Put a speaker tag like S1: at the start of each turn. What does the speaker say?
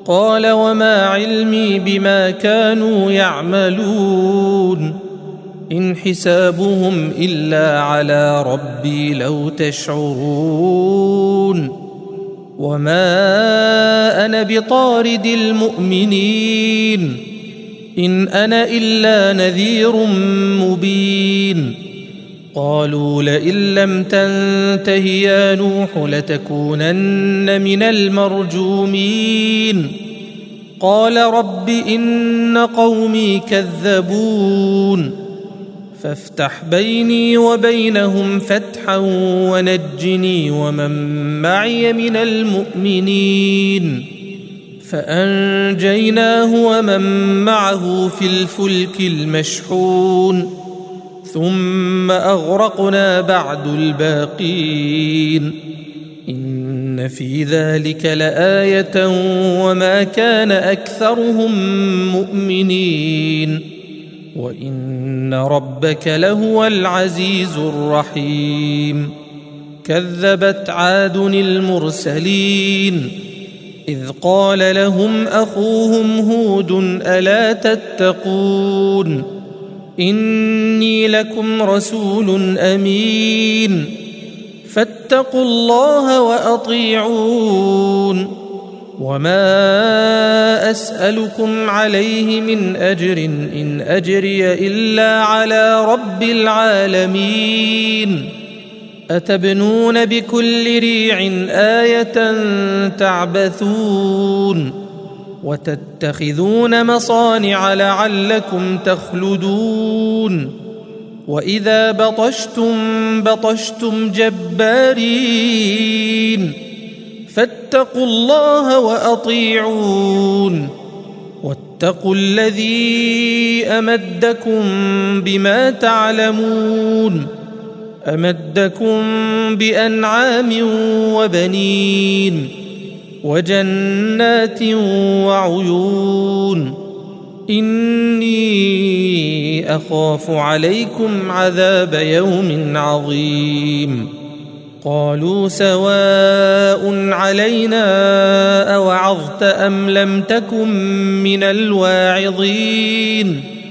S1: قال وما علمي بما كانوا يعملون إن حسابهم إلا على ربي لو تشعرون وما أنا بطارد المؤمنين إن أنا إلا نذير مبين قالوا لئن لم تنته يا نوح لتكونن من المرجومين قال رب إن قومي كذبون فافتح بيني وبينهم فتحا ونجني ومن معي من المؤمنين فأنجيناه ومن معه في الفلك المشحون ثم أغرقنا بعد الباقين إن في ذلك لآية وما كان أكثرهم مؤمنين وإن ربك لهو العزيز الرحيم كذبت عاد المرسلين إذ قال لهم أخوهم هود ألا تتقون إني لكم رسول أمين فاتقوا الله وأطيعون وما أسألكم عليه من أجر إن أجري إلا على رب العالمين أتبنون بكل ريع آية تعبثون وتتخذون مصانع لعلكم تخلدون وإذا بطشتم جبارين فاتقوا الله وأطيعون واتقوا الذي أمدكم بما تعلمون أمدكم بأنعام وبنين وجنات وعيون إني أخاف عليكم عذاب يوم عظيم قالوا سواء علينا أوعظت أم لم تكن من الواعظين